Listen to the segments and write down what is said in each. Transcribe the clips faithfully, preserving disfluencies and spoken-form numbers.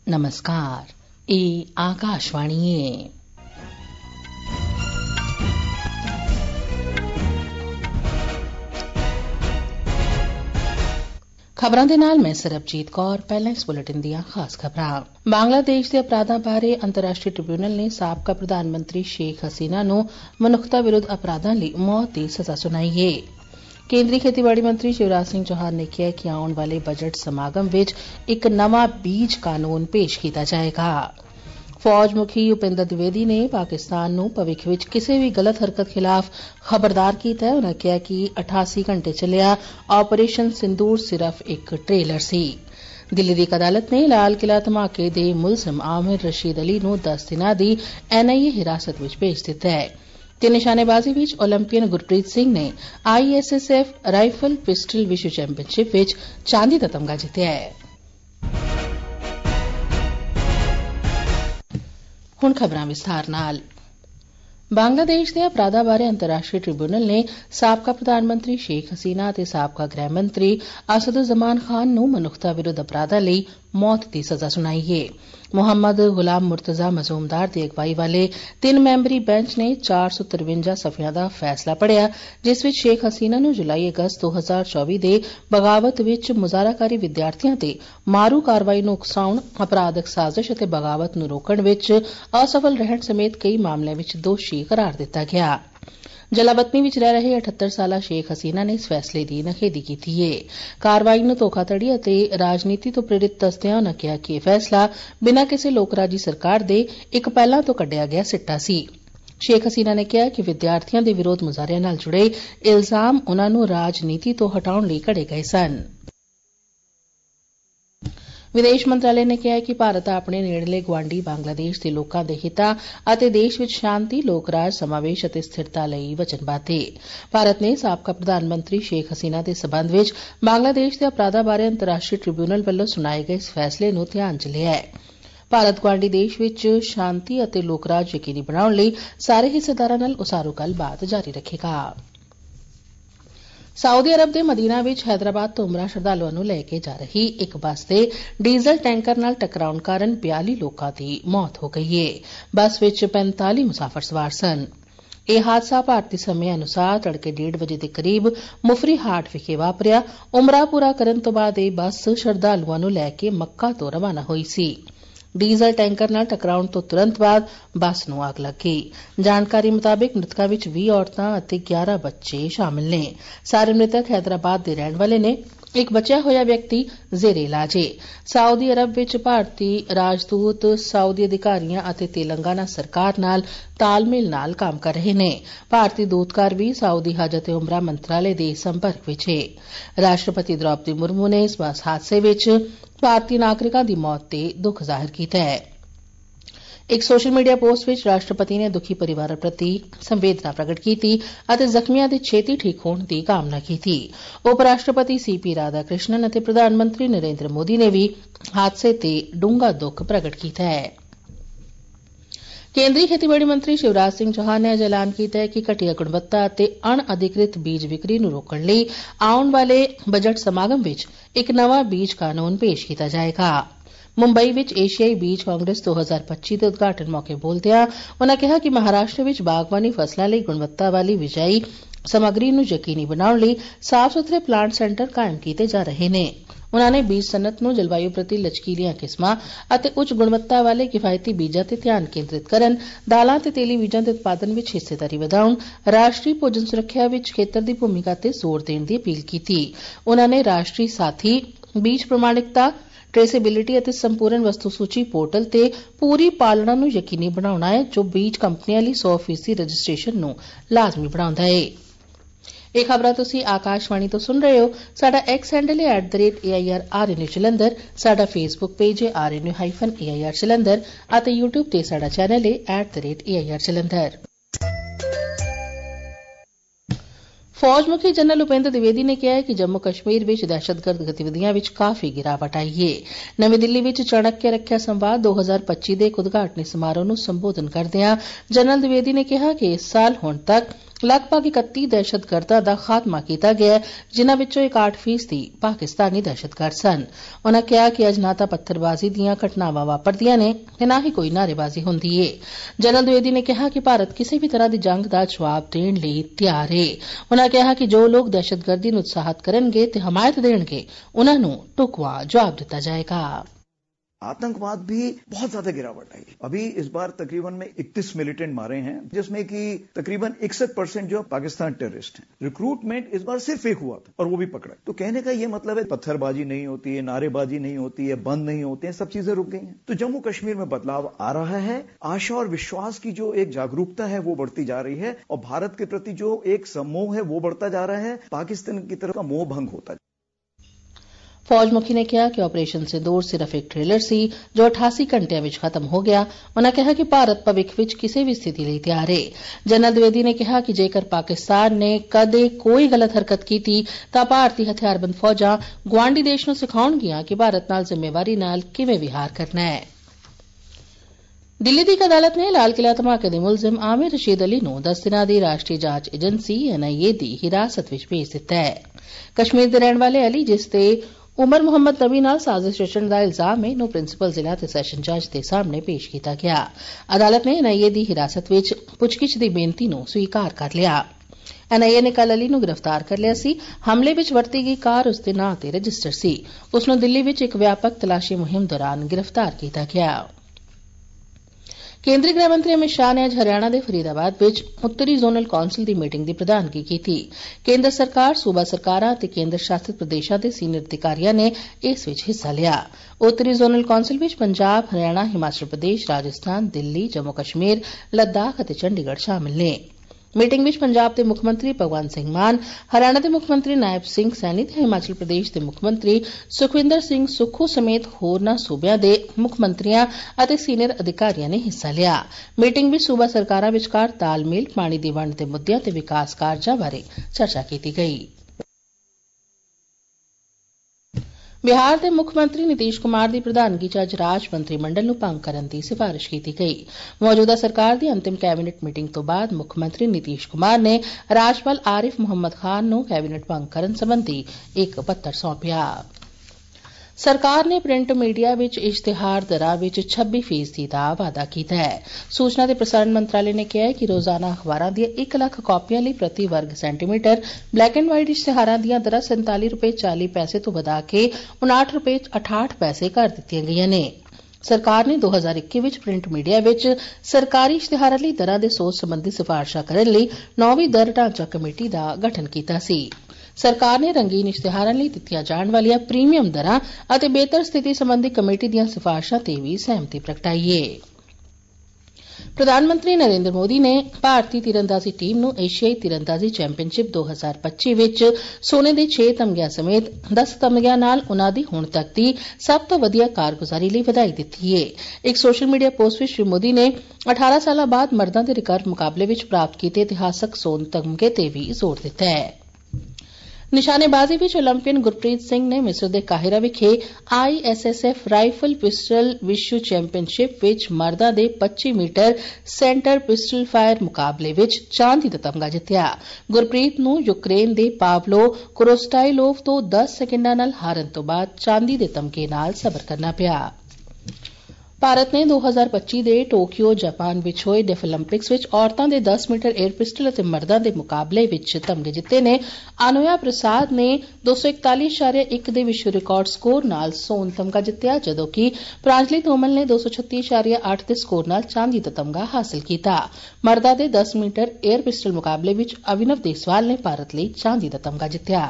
नमस्कार, ਇਹ ਆਕਾਸ਼ਵਾਣੀ ਹੈ। ਖਬਰਾਂ ਦੇ ਨਾਲ ਮੈਂ ਸਰਬਜੀਤ ਕੌਰ। ਪਹਿਲਾਂ ਇਸ ਬੁਲੇਟਿਨ ਦੀਆਂ ਖਾਸ ਖਬਰਾਂ। ਬੰਗਲਾਦੇਸ਼ ਦੇ ਅਪਰਾਧਾਂ ਬਾਰੇ ਅੰਤਰਰਾਸ਼ਟਰੀ ਟ੍ਰਿਬਿਊਨਲ ਨੇ ਸਾਬਕਾ ਪ੍ਰਧਾਨ ਮੰਤਰੀ ਸ਼ੇਖ ਹਸੀਨਾ ਨੂੰ ਮਨੁੱਖਤਾ ਵਿਰੁੱਧ ਅਪਰਾਧਾਂ ਲਈ ਮੌਤ ਦੀ ਸਜ਼ਾ ਸੁਣਾਈ ਹੈ। ਕੇਂਦਰੀ ਖੇਤੀਬਾੜੀ ਮੰਤਰੀ ਸ਼ਿਵਰਾਜ ਸਿੰਘ ਚੌਹਾਨ ਨੇ ਕਿਹਾ ਕਿ ਆਉਣ ਵਾਲੇ ਬਜਟ ਸਮਾਗਮ ਵਿੱਚ ਇੱਕ ਨਵਾਂ ਬੀਜ ਕਾਨੂੰਨ ਪੇਸ਼ ਕੀਤਾ ਜਾਏਗਾ। ਫੌਜ ਮੁਖੀ ਉਪਿੰਦਰ ਦਿਵੇਦੀ ਨੇ ਪਾਕਿਸਤਾਨ ਨੂੰ ਭਵਿੱਖ ਵਿੱਚ ਕਿਸੇ ਵੀ ਗਲਤ ਹਰਕਤ ਖਿਲਾਫ਼ ਖਬਰਦਾਰ ਕੀਤਾ ਹੈ। ਉਨ੍ਹਾਂ ਕਿਹਾ ਕਿ ਅਠਾਸੀ ਘੰਟੇ ਚੱਲਿਆ ਆਪਰੇਸ਼ਨ ਸਿੰਦੂਰ ਸਿਰਫ ਇੱਕ ਟ੍ਰੇਲਰ ਸੀ। ਦਿੱਲੀ ਦੀ ਇੱਕ ਅਦਾਲਤ ਨੇ ਲਾਲ ਕਿਲ੍ਹਾ ਧਮਾਕੇ ਦੇ ਮੁਲਜ਼ਮ ਆਮਿਰ ਰਸ਼ੀਦ ਅਲੀ ਨੂੰ ਦਸ ਦਿਨਾਂ ਦੀ ਐਨ ਆਈ ਏ ਹਿਰਾਸਤ ਵਿੱਚ ਭੇਜ ਦਿੱਤਾ ਹੈ। ਤੇ ਨਿਸ਼ਾਨੇਬਾਜ਼ੀ ਵਿੱਚ ਓਲੰਪੀਅਨ ਗੁਰਪ੍ਰੀਤ ਸਿੰਘ ਨੇ I S S F rifle pistol ਵਿਸ਼ਵ ਚੈਂਪੀਅਨਸ਼ਿਪ ਵਿੱਚ ਚਾਂਦੀ ਦਾ ਤਮਗਾ ਜਿੱਤਿਆ ਹੈ। ਹੁਣ ਖਬਰਾਂ ਵਿਸਥਾਰ ਨਾਲ। ਬੰਗਲਾਦੇਸ਼ ਦੇ ਅਪਰਾਧਾਂ ਬਾਰੇ ਅੰਤਰਰਾਸ਼ਟਰੀ ਟ੍ਰਿਬਿਊਨਲ ਨੇ ਸਾਬਕਾ ਪ੍ਰਧਾਨ ਮੰਤਰੀ ਸ਼ੇਖ ਹਸੀਨਾ ਅਤੇ ਸਾਬਕਾ ਗ੍ਰਹਿ ਮੰਤਰੀ ਅਸਦੁਜ਼ਮਾਨ ਖਾਨ ਨੂੰ ਮਨੁੱਖਤਾ ਵਿਰੁੱਧ ਅਪਰਾਧਾਂ ਲਈ ਮੌਤ ਦੀ ਸਜ਼ਾ ਸੁਣਾਈ ਹੈ। ਮੁਹੰਮਦ ਗੁਲਾਮ ਮੁਰਤਜ਼ਾ ਮਜ਼ੂਮਦਾਰ ਦੀ ਅਗਵਾਈ ਵਾਲੇ ਤਿੰਨ ਮੈਂਬਰੀ ਬੈਂਚ ਨੇ ਚਾਰ ਸੌ ਤਰਵੰਜਾ ਸਫ਼ਿਆਂ ਦਾ ਫੈਸਲਾ ਪੜ੍ਹਿਆ, ਜਿਸ ਵਿੱਚ ਸ਼ੇਖ ਹਸੀਨਾ ਨੂੰ ਜੁਲਾਈ ਅਗਸਤ ਦੋ ਹਜ਼ਾਰ ਚੌਵੀ ਦੇ ਬਗਾਵਤ ਵਿੱਚ ਮੁਜ਼ਾਹਰਾਕਾਰੀ ਵਿਦਿਆਰਥੀਆਂ ਤੇ ਮਾਰੂ ਕਾਰਵਾਈ ਨੂੰ ਉਕਸਾਉਣ, ਅਪਰਾਧਕ ਸਾਜ਼ਿਸ਼ ਅਤੇ ਬਗਾਵਤ ਨੂੰ ਰੋਕਣ ਵਿੱਚ ਅਸਫਲ ਰਹਿਣ ਸਮੇਤ ਕਈ ਮਾਮਲਿਆਂ ਵਿੱਚ ਦੋਸ਼ੀ ਕਰਾਰ ਦਿੱਤਾ ਗਿਆ। ਜਲਾਵਤਨੀ ਵਿੱਚ ਰਹਿ ਰਹੇ ਅਠੱਤਰ ਸਾਲਾ ਸ਼ੇਖ ਹਸੀਨਾ ਨੇ ਇਸ ਫੈਸਲੇ ਦੀ ਨਿਖੇਧੀ ਕੀਤੀ ਹੈ। ਕਾਰਵਾਈ ਨੂੰ ਧੋਖਾਧੜੀ ਅਤੇ ਰਾਜਨੀਤੀ ਤੋਂ ਪ੍ਰੇਰਿਤ ਦੱਸਦਿਆਂ ਉਨ੍ਹਾਂ ਕਿਹਾ ਕਿ ਇਹ ਫੈਸਲਾ ਬਿਨਾਂ ਕਿਸੇ ਲੋਕਰਾਜੀ ਸਰਕਾਰ ਦੇ ਇੱਕ ਪਹਿਲਾਂ ਤੋਂ ਕੱਢਿਆ ਗਿਆ ਸਿੱਟਾ ਸੀ। ਸ਼ੇਖ ਹਸੀਨਾ ਨੇ ਕਿਹਾ ਕਿ ਵਿਦਿਆਰਥੀਆਂ ਦੇ ਵਿਰੋਧ ਮੁਜ਼ਾਹਰਿਆਂ ਨਾਲ ਜੁੜੇ ਇਲਜ਼ਾਮ ਉਨ੍ਹਾਂ ਨੂੰ ਰਾਜਨੀਤੀ ਤੋਂ ਹਟਾਉਣ ਲਈ ਘੜੇ ਗਏ ਸਨ। ਵਿਦੇਸ਼ ਮੰਤਰਾਲੇ ਨੇ ਕਿਹਾ ਕਿ ਭਾਰਤ ਆਪਣੇ ਨੇੜਲੇ ਗੁਆਂਢੀ ਬੰਗਲਾਦੇਸ਼ ਦੇ ਲੋਕਾਂ ਦੇ ਹਿੱਤਾਂ ਅਤੇ ਦੇਸ਼ ਵਿੱਚ ਸ਼ਾਂਤੀ, ਲੋਕ-ਰਾਜ, ਸਮਾਵੇਸ਼ ਅਤੇ ਸਥਿਰਤਾ ਲਈ ਵਚਨਬੱਧ ਹੈ। ਭਾਰਤ ਨੇ ਸਾਬਕਾ ਪ੍ਰਧਾਨ ਮੰਤਰੀ ਸ਼ੇਖ ਹਸੀਨਾ ਦੇ ਸਬੰਧ ਵਿੱਚ ਬੰਗਲਾਦੇਸ਼ ਦੇ ਅਪਰਾਧਾਂ ਬਾਰੇ ਅੰਤਰਰਾਸ਼ਟਰੀ ਟ੍ਰਿਬਿਊਨਲ ਵੱਲੋਂ ਸੁਣਾਏ ਗਏ ਇਸ ਫੈਸਲੇ ਨੂੰ ਧਿਆਨ ਚ ਲਿਆ ਹੈ। ਭਾਰਤ ਗੁਆਂਢੀ ਦੇਸ਼ ਵਿੱਚ ਸ਼ਾਂਤੀ ਅਤੇ ਲੋਕ-ਰਾਜ ਯਕੀਨੀ ਬਣਾਉਣ ਲਈ ਸਾਰੇ ਹਿੱਸੇਦਾਰਾਂ ਨਾਲ ਉਸਾਰੂ ਗੱਲਬਾਤ ਜਾਰੀ ਰੱਖੇਗਾ। ਸਾਊਦੀ ਅਰਬ ਦੇ ਮਦੀਨਾ ਵਿੱਚ ਹੈਦਰਾਬਾਦ ਤੋਂ ਉਮਰਾ ਸ਼ਰਧਾਲੂਆਂ ਨੂੰ ਲੈ ਕੇ ਜਾ ਰਹੀ ਇੱਕ ਬੱਸ ਦੇ ਡੀਜ਼ਲ ਟੈਂਕਰ ਨਾਲ ਟਕਰਾਉਣ ਕਾਰਨ ਬਿਆਲੀ ਲੋਕਾਂ ਦੀ ਮੌਤ ਹੋ ਗਈ ਹੈ। ਬੱਸ ਵਿੱਚ ਪੈਂਤਾਲੀ ਮੁਸਾਫਰ ਸਵਾਰ ਸਨ। ਇਹ ਹਾਦਸਾ ਭਾਰਤੀ ਸਮੇਂ ਅਨੁਸਾਰ ਤੜਕੇ ਡੇਢ ਵਜੇ ਦੇ ਕਰੀਬ ਮੁਫਰੀ ਹਾਟ ਵਿਖੇ ਵਾਪਰਿਆ। ਉਮਰਾ ਪੂਰਾ ਕਰਨ ਤੋਂ ਬਾਅਦ ਇਹ ਬੱਸ ਸ਼ਰਧਾਲੂਆਂ ਨੂੰ ਲੈ ਕੇ ਮੱਕਾ ਤੋਂ ਰਵਾਨਾ ਹੋਈ ਸੀ। ਡੀਜ਼ਲ ਟੈਂਕਰ ਨਾਲ ਟਕਰਾਉਣ ਤੋਂ ਤੁਰੰਤ ਬਾਅਦ ਬੱਸ ਨੂੰ ਅੱਗ ਲੱਗ ਗਈ। ਜਾਣਕਾਰੀ ਮੁਤਾਬਿਕ ਮ੍ਰਿਤਕਾਂ ਵਿੱਚ ਵੀਹ ਔਰਤਾਂ ਅਤੇ ਗਿਆਰਾਂ ਬੱਚੇ ਸ਼ਾਮਲ ਨੇ। ਸਾਰੇ ਮ੍ਰਿਤਕ ਹੈਦਰਾਬਾਦ ਦੇ ਰਹਿਣ ਵਾਲੇ ਨੇ। ਇੱਕ ਬਚਿਆ ਹੋਇਆ ਵਿਅਕਤੀ ਜ਼ੇਰੇ ਇਲਾਜ ਹੈ। ਸਾਊਦੀ ਅਰਬ ਵਿੱਚ ਭਾਰਤੀ ਰਾਜਦੂਤ ਸਾਊਦੀ ਅਧਿਕਾਰੀਆਂ ਅਤੇ ਤੇਲੰਗਾਨਾ ਸਰਕਾਰ ਨਾਲ ਤਾਲਮੇਲ ਨਾਲ ਕੰਮ ਕਰ ਰਹੇ ਨੇ। ਭਾਰਤੀ ਦੂਤਕਾਰ ਵੀ ਸਾਊਦੀ ਹਜ ਅਤੇ ਉਮਰਾ ਮੰਤਰਾਲੇ ਦੇ ਸੰਪਰਕ ਵਿੱਚ ਹੈ। ਰਾਸ਼ਟਰਪਤੀ ਦ੍ਰੌਪਦੀ ਮੁਰਮੂ ਨੇ ਇਸ ਬੱਸ ਹਾਦਸੇ ਵਿੱਚ ਭਾਰਤੀ ਨਾਗਰਿਕਾਂ ਦੀ ਮੌਤ ਤੇ ਦੁੱਖ ਜ਼ਾਹਿਰ ਕੀਤਾ ਹੈ। ਇੱਕ ਸੋਸ਼ਲ ਮੀਡੀਆ ਪੋਸਟ ਵਿੱਚ ਰਾਸ਼ਟਰਪਤੀ ਨੇ ਦੁਖੀ ਪਰਿਵਾਰਾਂ ਪ੍ਰਤੀ ਸੰਵੇਦਨਾ ਪ੍ਰਗਟ ਕੀਤੀ ਅਤੇ ਜ਼ਖਮੀਆਂ ਦੇ ਛੇਤੀ ਠੀਕ ਹੋਣ ਦੀ ਕਾਮਨਾ ਕੀਤੀ। ਉਪ ਰਾਸ਼ਟਰਪਤੀ ਸੀ ਪੀ ਰਾਧਾ ਕ੍ਰਿਸ਼ਨਨ ਅਤੇ ਪ੍ਰਧਾਨ ਮੰਤਰੀ ਨਰਿੰਦਰ ਮੋਦੀ ਨੇ ਵੀ ਹਾਦਸੇ ਤੇ ਡੂੰਘਾ ਦੁੱਖ ਪ੍ਰਗਟ ਕੀਤਾ ਹੈ। ਕੇਂਦਰੀ ਖੇਤੀਬਾੜੀ ਮੰਤਰੀ ਸ਼ਿਵਰਾਜ ਸਿੰਘ ਚੌਹਾਨ ਨੇ ਅੱਜ ਐਲਾਨ ਕੀਤਾ ਹੈ ਕਿ ਘਟੀਆ ਗੁਣਵੱਤਾ ਅਤੇ ਅਣਅਧਿਕ੍ਰਿਤ ਬੀਜ ਵਿਕਰੀ ਨੂੰ ਰੋਕਣ ਲਈ ਆਉਣ ਵਾਲੇ ਬਜਟ ਸਮਾਗਮ ਵਿੱਚ ਇੱਕ ਨਵਾਂ ਬੀਜ ਕਾਨੂੰਨ ਪੇਸ਼ ਕੀਤਾ ਜਾਏਗਾ। ਮੁੰਬਈ ਵਿੱਚ ਏਸ਼ੀਆਈ ਬੀਜ ਕਾਂਗਰਸ ਦੋ ਹਜ਼ਾਰ ਪੱਚੀ ਦੇ ਉਦਘਾਟਨ ਮੌਕੇ ਬੋਲਦਿਆਂ ਉਨ੍ਹਾਂ ਕਿਹਾ ਕਿ ਮਹਾਰਾਸ਼ਟਰ ਵਿੱਚ ਬਾਗਬਾਨੀ ਫਸਲਾਂ ਲਈ ਗੁਣਵੱਤਾ ਵਾਲੀ ਬਿਜਾਈ ਸਮੱਗਰੀ ਨੂੰ ਯਕੀਨੀ ਬਣਾਉਣ ਲਈ ਸਾਫ਼ ਸੁਥਰੇ ਪਲਾਂਟ ਸੈਂਟਰ ਕਾਇਮ ਕੀਤੇ ਜਾ ਰਹੇ ਨੇ। ਉਨ੍ਹਾਂ ਨੇ ਬੀਜ ਸਨਅਤ ਨੂੰ ਜਲਵਾਯੂ ਪ੍ਰਤੀ ਲਚਕੀਲੀਆਂ ਕਿਸਮਾਂ ਅਤੇ ਉੱਚ ਗੁਣਵੱਤਾ ਵਾਲੇ ਕਿਫਾਇਤੀ ਬੀਜਾਂ ਤੇ ਧਿਆਨ ਕੇਂਦਰਿਤ ਕਰਨ, ਦਾਲਾਂ ਤੇ ਤੇਲੀ ਬੀਜਾਂ ਦੇ ਉਤਪਾਦਨ ਵਿੱਚ ਹਿੱਸੇਦਾਰੀ ਵਧਾਉਣ, ਰਾਸ਼ਟਰੀ ਭੋਜਨ ਸੁਰੱਖਿਆ ਵਿੱਚ ਖੇਤਰ ਦੀ ਭੂਮਿਕਾ ਤੇ ਜ਼ੋਰ ਦੇਣ ਦੀ ਅਪੀਲ ਕੀਤੀ। ਉਨ੍ਹਾਂ ਨੇ ਰਾਸ਼ਟਰੀ ਸਾਥੀ ਬੀਜ ਪ੍ਰਮਾਣਿਕਤਾ, ਟ੍ਰੇਸੇਬਿਲਿਟੀ ਅਤੇ ਸੰਪੂਰਨ ਵਸਤੂ ਸੂਚੀ ਪੋਰਟਲ ਤੇ ਪੂਰੀ ਪਾਲਣਾ ਨੂੰ ਯਕੀਨੀ ਬਣਾਉਣਾ ਹੈ, ਜੋ ਬੀਜ ਕੰਪਨੀਆਂ ਲਈ ਸੌ ਫੀਸਦੀ ਰਜਿਸਟ੍ਰੇਸ਼ਨ ਨੂੰ ਲਾਜ਼ਮੀ ਬਣਾਉਂਦਾ ਹੈ। ਇਹ ਖਬਰਾਂ ਤੁਸੀਂ ਆਕਾਸ਼ਵਾਣੀ ਤੋਂ ਸੁਣ ਰਹੇ ਹੋ। ਸਾਡਾ ਐਕਸ ਹੈਂਡਲ ਹੈ at the rate A I R R N U Jalandhar. ਸਾਡਾ ਫੇਸਬੁੱਕ ਪੇਜ ਹੈ R N U hyphen A I R Jalandhar ਅਤੇ ਯੂਟਿਊਬ ਤੇ ਸਾਡਾ ਚੈਨਲ ਹੈ at the rate A I R Jalandhar. ਫੌਜ ਮੁਖੀ ਜਨਰਲ ਉਪਿੰਦਰ ਦਿਵੇਦੀ ਨੇ ਕਿਹਾ ਹੈ ਕਿ ਜੰਮੂ ਕਸ਼ਮੀਰ ਵਿੱਚ ਦਹਿਸ਼ਤਗਰਦ ਗਤੀਵਿਧੀਆਂ ਵਿੱਚ ਕਾਫੀ ਗਿਰਾਵਟ ਆਈ ਹੈ। ਨਵੀਂ ਦਿੱਲੀ ਵਿੱਚ ਚਾਣਕਿਆ ਰੱਖਿਆ ਸੰਵਾਦ ਦੋ ਹਜ਼ਾਰ ਪੱਚੀ ਦੇ ਇੱਕ ਉਦਘਾਟਨੀ ਸਮਾਰੋਹ ਨੂੰ ਸੰਬੋਧਨ ਕਰਦਿਆਂ ਜਨਰਲ ਦਿਵੇਦੀ ਨੇ ਕਿਹਾ ਕਿ ਇਸ ਸਾਲ ਹੁਣ ਤੱਕ ਲਗਭਗ ਇਕੱਤੀ ਦਹਿਸ਼ਤਗਰਦਾਂ ਦਾ ਖਾਤਮਾ ਕੀਤਾ ਗਿਆ, ਜਿਨ੍ਹਾਂ ਵਿੱਚੋਂ ਇਕਾਹਠ ਫੀਸਦੀ ਪਾਕਿਸਤਾਨੀ ਦਹਿਸ਼ਤਗਰਦ ਸਨ। ਉਨ੍ਹਾਂ ਕਿਹਾ ਕਿ ਅੱਜ ਨਾ ਤਾਂ ਪੱਥਰਬਾਜ਼ੀ ਦੀਆਂ ਘਟਨਾਵਾਂ ਵਾਪਰਦੀਆਂ ਨੇ ਤੇ ਨਾ ਹੀ ਕੋਈ ਨਾਅਰੇਬਾਜ਼ੀ ਹੁੰਦੀ ਏ। ਜਨਰਲ द्विवेदी ਨੇ ਕਿਹਾ ਕਿ ਭਾਰਤ ਕਿਸੇ ਵੀ ਤਰ੍ਹਾਂ ਦੀ ਜੰਗ ਦਾ ਜਵਾਬ ਦੇਣ ਲਈ ਤਿਆਰ ਏ। ਉਨ੍ਹਾਂ ਕਿਹਾ ਕਿ ਜੋ ਲੋਕ ਦਹਿਸ਼ਤਗਰਦੀ ਨੂੰ ਉਤਸ਼ਾਹਿਤ ਕਰਨਗੇ ਤੇ ਹਮਾਇਤ ਦੇਣਗੇ, उन्हां नूं ढुकवां जवाब दिता जाएगा। आतंकवाद भी बहुत ज्यादा गिरावट आई। अभी इस बार तकरीबन में इकतीस मिलिटेंट मारे हैं, जिसमें कि तकरीबन इकसठ परसेंट जो पाकिस्तान टेररिस्ट हैं। रिक्रूटमेंट इस बार सिर्फ एक हुआ था और वो भी पकड़ा। तो कहने का ये मतलब है पत्थरबाजी नहीं होती है, नारेबाजी नहीं होती है, बंद नहीं होते हैं, सब चीजें रुक गई हैं। तो जम्मू कश्मीर में बदलाव आ रहा है। आशा और विश्वास की जो एक जागरूकता है वो बढ़ती जा रही है और भारत के प्रति जो एक सम्मोह है वो बढ़ता जा रहा है। पाकिस्तान की तरफ का मोह भंग होता है। फौज मुखी ने कहा कि ऑपरेशन सिंदूर सिर्फ एक ट्रेलर सी जो अठासी घंटिया विच खत्म हो गया। उन्होंने कहा कि भारत भविख विच किसी भी स्थिति लई तैयार है। जनरल द्विवेदी ने कहा कि जेकर पाकिस्तान ने कदे कोई गलत हरकत की तां भारतीय हथियारबंद फौजां गुआंढी देश नूं सिखाउणगीआं कि भारत नाल जिम्मेवारी नाल किवें विहार करना है। दिल्ली दी एक अदालत ने लाल किला धमाके दे मुलजिम आमिर रशीद अली नूं दस दिनां दी राष्ट्रीय जांच एजेंसी एन आई ए दी हिरासत विच भेज दित्ता है। कश्मीर दे रहण वाले अली, जिस ते उमर मुहम्मद नबी नाल साजिश रचण दा इल्जाम है, नूं प्रिंसीपल जिला ते सैशन जज दे सामने पेश कीता गया। अदालत ने एन आई ए दी हिरासत विच पुछगिछ दी बेनती नूं स्वीकार कर लिया। एन आई ए ने कल अली नूं गिरफ्तार कर लिया सी। हमले विच वरती गई कार उसदे नां ते रजिस्टर सी। उस नूं दिल्ली विच एक व्यापक तलाशी मुहिम दौरान गिरफ्तार कीता गया। केंद्रीय गृह मंत्री अमित शाह ने अज हरियाणा के फरीदाबाद विच उत्तरी जोनल कौंसल की मीटिंग की प्रधानगी की। केंद्र सरकार, सूबा सरकारां ते केंद्र शासित प्रदेशां दे सीनियर अधिकारियां ने इस विच हिस्सा लिया। उत्तरी जोनल कौंसल विच पंजाब, हरियाणा, हिमाचल प्रदेश, राजस्थान, दिल्ली, जम्मू कश्मीर, लद्दाख ते चंडीगढ़ शामिल ने। मीटिंग विच पंजाब के मुख्यमंत्री भगवंत सिंह मान, हरियाणा के मुख्यमंत्री नायब सिंह सैनी ते हिमाचल प्रदेश के मुख्यमंत्री सुखविंदर सिंह सुक्खू समेत होरनां सूबियां दे मुख्यमंत्रियां अते सीनियर अधिकारियां ने हिस्सा लिया। मीटिंग विच सूबा सरकारां विचकार तालमेल, पानी दी वंड दे मुद्दिआं ते विकास कारजां बारे चर्चा कीती गई। बिहार के मुख्यमंत्री नीतीश कुमार की प्रधानगी च अज राज मंत्रिमंडल नूं भंग करन दी सिफारिश की गई। मौजूदा सरकार की अंतिम कैबिनेट मीटिंग तो बाद मुख्यमंत्री नीतीश कुमार ने राज्यपाल आरिफ मुहम्मद खान नूं कैबिनेट भंग करन संबंधी एक पत्र सौंपिया। सरकार ने प्रिंट मीडिया विच इश्तिहार दरां विच छब्बी फीसदी दा वाधा कीता है। सूचना ते प्रसारण मंत्रालय ने कहा है कि रोजाना अखबारां दियां एक लख कापियां लई प्रति वर्ग सेंटीमीटर ब्लैक एंड व्हाइट इश्तिहारां दियां दरां सैंताली रुपए चाली पैसे तो वधा के उनाठ रुपए अठाठ पैसे कर दित्तियां गईयां ने। सरकार ने दो हज़ार इक्की विच प्रिंट मीडिया विच सरकारी इश्तिहारां लई दरां दे सोच संबंधी सिफारिशां करन लई नौवीं दर ढांचा कमेटी दा गठन कीता सी। सरकार ने रंगीन इश्तिहारां लई दित्तियां जाण वालियां प्रीमियम दरां अते बेहतर स्थिति संबंधी कमेटी दियां सिफारिशां ते भी सहमति प्रगटाई है। प्रधानमंत्री नरेंद्र मोदी ने भारतीय तीरंदाजी टीम नूं एशियाई तीरंदाजी चैंपीयनशिप दो हज़ार पच्ची विच सोने दे छे तमगिਆਂ समेत दस तमगिਆਂ नाल उन्हां दी हुण तक दी सब तो वधिया कारगुजारी लई ਵਧਾਈ ਦਿੱਤੀ है। एक सोशल मीडिया पोस्ट विच श्री मोदी ने अठारह साल बाद मर्दां दे रिकर्व मुकाबले विच प्राप्त कीते इतिहासक सोन तमगे ते भी जोर दित्ता है। निशानेबाजी विच ओलंपियन गुरप्रीत सिंह ने मिस्र दे काहिरा विखे I S S F rifle pistol विश्व चैंपीयनशिप विच मर्दां दे पच्ची मीटर सेंटर पिस्टल फायर मुकाबले विच चांदी दा तमगा जित्तिया। गुरप्रीत नूं यूक्रेन दे पावलो कोरोस्टाइलोव तो दस सेकंडां नाल हारन तो बाद चांदी दे तमगे नाल सबर करना पिया। भारत ने दो हज़ार पच्ची दे टोक्यो जापान विच होए डेफ ओलंपिक्स विच औरतां दे दस मीटर एयर पिस्टल अते मर्दां दे मुकाबले विच तमगे जित्ते ने। अनुया प्रसाद ने दो सौ इकताली इशारे एक दे विश्व रिकार्ड स्कोर नाल सोन तमगा जित्तिया, जदों कि प्रांजलि तोमल ने दो सौ छत्ती इशारे आठ दे स्कोर नाल चांदी दा तमगा हासिल कीता। मर्दां दे दस मीटर एयर पिस्टल मुकाबले विच अभिनव देसवाल ने भारत लई चांदी दा तमगा जित्तिया।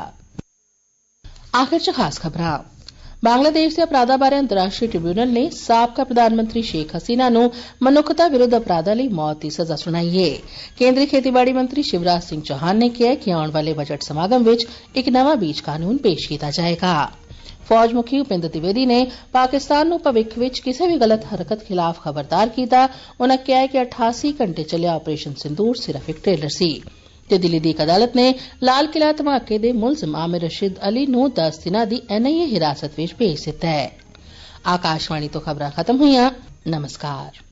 आखिर च खास खबरां। बांग्लादेश दे अपराधां बारे अंतर्राष्ट्रीय ट्रिब्यूनल ने साबका प्रधानमंत्री शेख हसीना नूं मनुक्खता विरुद्ध अपराधां लई मौत दी सज़ा सुनाई है। केंद्रीय खेतीबाड़ी मंत्री शिवराज सिंह चौहान ने कहा कि आउण वाले बजट समागम विच एक नवां बीज कानून पेश कीता जाएगा। फौज मुखी उपेंद्र द्विवेदी ने पाकिस्तान नूं भविख विच किसी भी गलत हरकत खिलाफ खबरदार कीता। उन्होंने कहा कि अठासी घंटे चलिया ऑपरेशन सिंदूर सिर्फ एक ट्रेलर सी। ते दिल्ली दी एक अदालत ने लाल किला धमाके दे मुलजिम आमिर रशीद अली नूं दस दिनां दी एन आई ए हिरासत विच भेज दित्ता है। आकाशवाणी तो खबरां खत्म होईयां। नमस्कार।